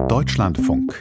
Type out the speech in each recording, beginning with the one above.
Deutschlandfunk.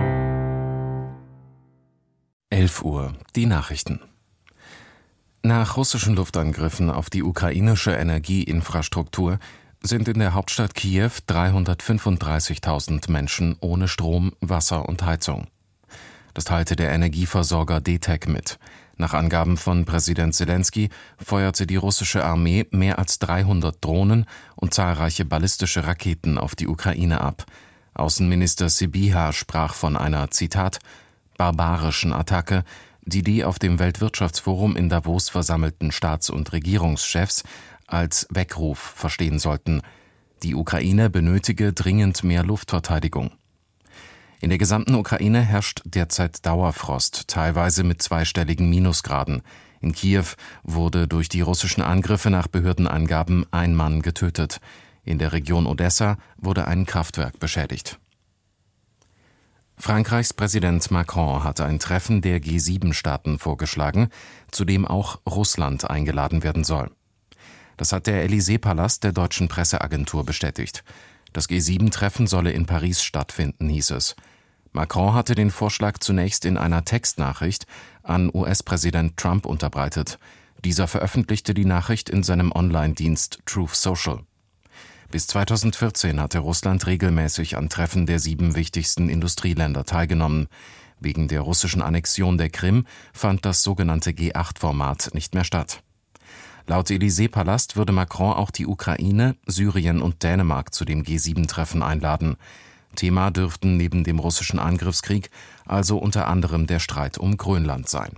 11 Uhr, die Nachrichten. Nach russischen Luftangriffen auf die ukrainische Energieinfrastruktur sind in der Hauptstadt Kiew 335.000 Menschen ohne Strom, Wasser und Heizung. Das teilte der Energieversorger DTEK mit. Nach Angaben von Präsident Selenskyj feuerte die russische Armee mehr als 300 Drohnen und zahlreiche ballistische Raketen auf die Ukraine ab. Außenminister Sybiha sprach von einer, Zitat, barbarischen Attacke, die auf dem Weltwirtschaftsforum in Davos versammelten Staats- und Regierungschefs als Weckruf verstehen sollten. Die Ukraine benötige dringend mehr Luftverteidigung. In der gesamten Ukraine herrscht derzeit Dauerfrost, teilweise mit zweistelligen Minusgraden. In Kiew wurde durch die russischen Angriffe nach Behördenangaben ein Mann getötet. In der Region Odessa wurde ein Kraftwerk beschädigt. Frankreichs Präsident Macron hat ein Treffen der G7-Staaten vorgeschlagen, zu dem auch Russland eingeladen werden soll. Das hat der Élysée-Palast der deutschen Presseagentur bestätigt. Das G7-Treffen solle in Paris stattfinden, hieß es. Macron hatte den Vorschlag zunächst in einer Textnachricht an US-Präsident Trump unterbreitet. Dieser veröffentlichte die Nachricht in seinem Online-Dienst Truth Social. Bis 2014 hatte Russland regelmäßig an Treffen der 7 wichtigsten Industrieländer teilgenommen. Wegen der russischen Annexion der Krim fand das sogenannte G8-Format nicht mehr statt. Laut Élysée-Palast würde Macron auch die Ukraine, Syrien und Dänemark zu dem G7-Treffen einladen. Thema dürften neben dem russischen Angriffskrieg also unter anderem der Streit um Grönland sein.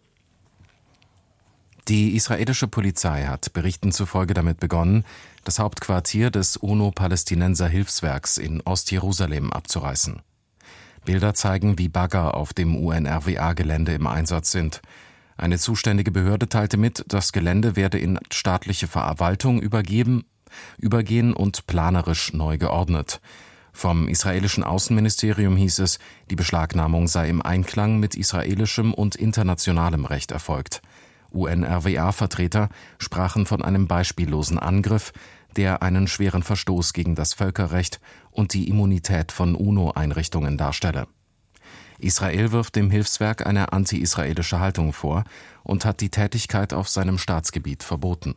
Die israelische Polizei hat Berichten zufolge damit begonnen, das Hauptquartier des UNO-Palästinenser-Hilfswerks in Ostjerusalem abzureißen. Bilder zeigen, wie Bagger auf dem UNRWA-Gelände im Einsatz sind. Eine zuständige Behörde teilte mit, das Gelände werde in staatliche Verwaltung übergehen und planerisch neu geordnet. Vom israelischen Außenministerium hieß es, die Beschlagnahmung sei im Einklang mit israelischem und internationalem Recht erfolgt. UNRWA-Vertreter sprachen von einem beispiellosen Angriff, der einen schweren Verstoß gegen das Völkerrecht und die Immunität von UNO-Einrichtungen darstelle. Israel wirft dem Hilfswerk eine anti-israelische Haltung vor und hat die Tätigkeit auf seinem Staatsgebiet verboten.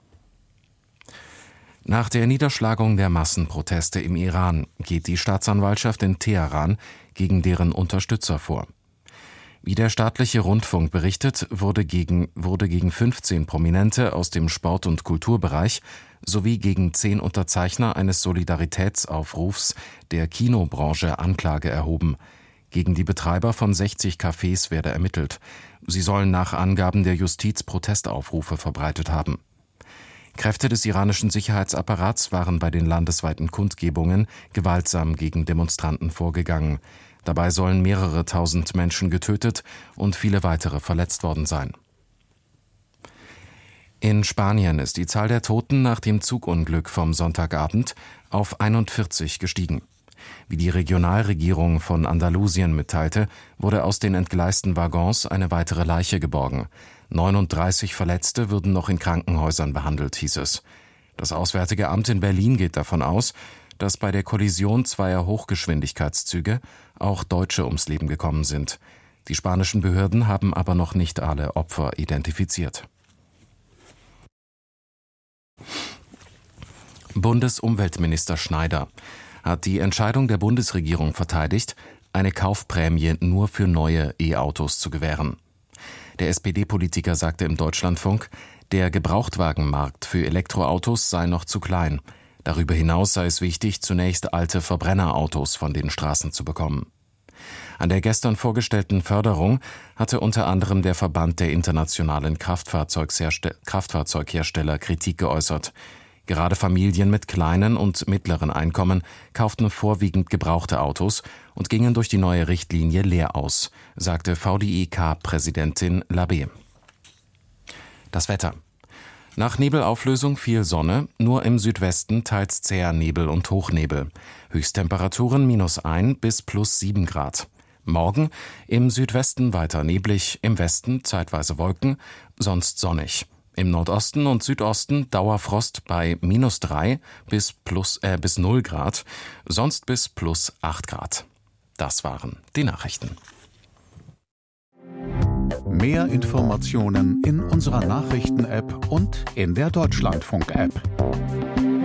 Nach der Niederschlagung der Massenproteste im Iran geht die Staatsanwaltschaft in Teheran gegen deren Unterstützer vor. Wie der staatliche Rundfunk berichtet, wurde gegen 15 Prominente aus dem Sport- und Kulturbereich sowie gegen 10 Unterzeichner eines Solidaritätsaufrufs der Kinobranche Anklage erhoben. Gegen die Betreiber von 60 Cafés werde ermittelt. Sie sollen nach Angaben der Justiz Protestaufrufe verbreitet haben. Kräfte des iranischen Sicherheitsapparats waren bei den landesweiten Kundgebungen gewaltsam gegen Demonstranten vorgegangen. Dabei sollen mehrere tausend Menschen getötet und viele weitere verletzt worden sein. In Spanien ist die Zahl der Toten nach dem Zugunglück vom Sonntagabend auf 41 gestiegen. Wie die Regionalregierung von Andalusien mitteilte, wurde aus den entgleisten Waggons eine weitere Leiche geborgen. 39 Verletzte würden noch in Krankenhäusern behandelt, hieß es. Das Auswärtige Amt in Berlin geht davon aus, dass bei der Kollision zweier Hochgeschwindigkeitszüge auch Deutsche ums Leben gekommen sind. Die spanischen Behörden haben aber noch nicht alle Opfer identifiziert. Bundesumweltminister Schneider hat die Entscheidung der Bundesregierung verteidigt, eine Kaufprämie nur für neue E-Autos zu gewähren. Der SPD-Politiker sagte im Deutschlandfunk, der Gebrauchtwagenmarkt für Elektroautos sei noch zu klein. Darüber hinaus sei es wichtig, zunächst alte Verbrennerautos von den Straßen zu bekommen. An der gestern vorgestellten Förderung hatte unter anderem der Verband der internationalen Kraftfahrzeughersteller Kritik geäußert. Gerade Familien mit kleinen und mittleren Einkommen kauften vorwiegend gebrauchte Autos und gingen durch die neue Richtlinie leer aus, sagte VDIK-Präsidentin Labé. Das Wetter. Nach Nebelauflösung viel Sonne, nur im Südwesten teils zäher Nebel und Hochnebel. Höchsttemperaturen -1 bis +7 Grad. Morgen im Südwesten weiter neblig, im Westen zeitweise Wolken, sonst sonnig. Im Nordosten und Südosten Dauerfrost bei -3 bis 0 Grad, sonst bis +8 Grad. Das waren die Nachrichten. Mehr Informationen in unserer Nachrichten-App und in der Deutschlandfunk-App.